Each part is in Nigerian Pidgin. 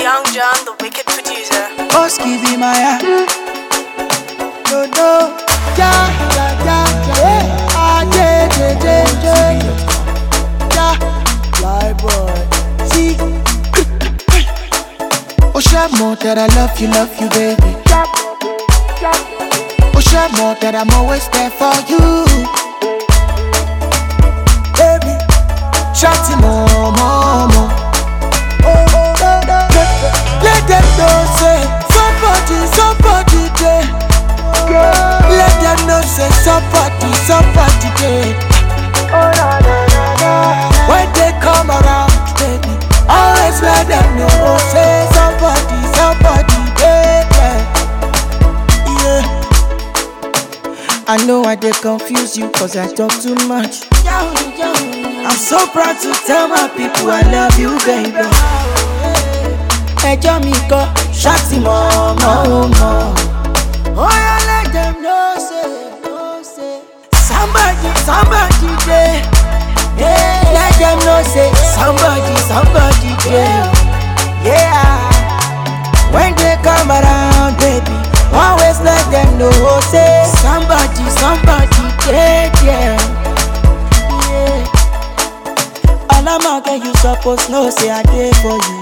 Young John, the wicked producer. Oski be my eye. No, no. Ja, ja, ja, ja. Ah, yeah, yeah, yeah, yeah. Ja, fly boy. See. Oh, share more that I love you, baby. Oh, share more that I'm always there for you. Baby, shout it more, more, more. Let them know say somebody there. Let them know say somebody there. When they come around, baby, always let them know say somebody there. Yeah. I know I did confuse you cause I talk too much. I'm so proud to tell my people I love you, baby. Ẹjọ́ mi kọ́ ṣáàtì mọ́. Oh yeah, let them know say somebody there. Yeah, let them know say somebody there. Yeah, when they come around, baby, always let them know say somebody there. Yeah. Alamaka, you suppose know say I dey for you.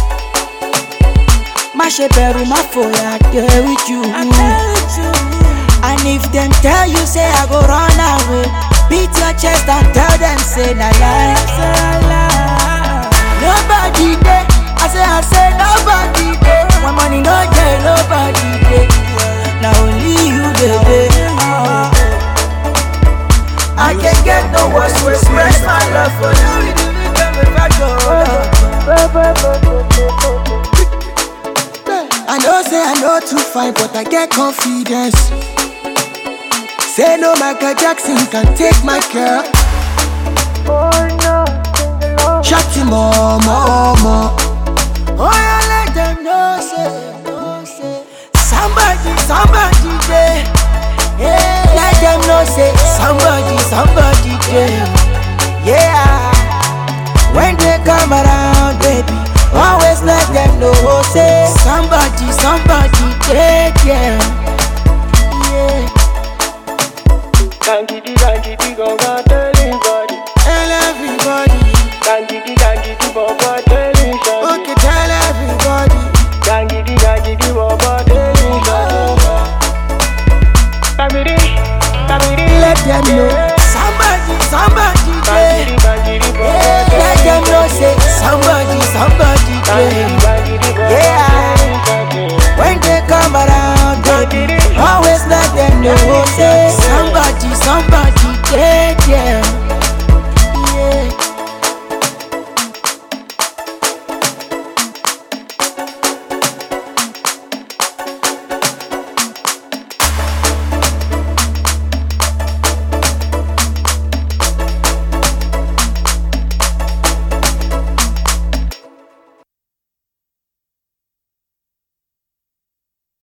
Ma ṣe bẹ̀rù má fòyà, I dey with you. And if them tell you say I go run away, beat your chest and tell them say na lie. Nobody dey, I say nobody dey. When money no dey, nobody dey. Na only you dey. I can't get no words to express my love for you. I know too fine, but I get confidence. Say no, Michael Jackson can take my girl. Shut him more. Oh yeah, let them know say somebody there. Yeah, let them know say somebody there. Yeah, when they come around, baby, always let them know say somebody there. Yeah. Gangidi, go tell everybody. Tell everybody. Gangidi, baba, tell everybody. Okay, tell everybody. Gangidi, baba, tell everybody. Let them know somebody there. Gangidi, baba, Let them know say somebody there.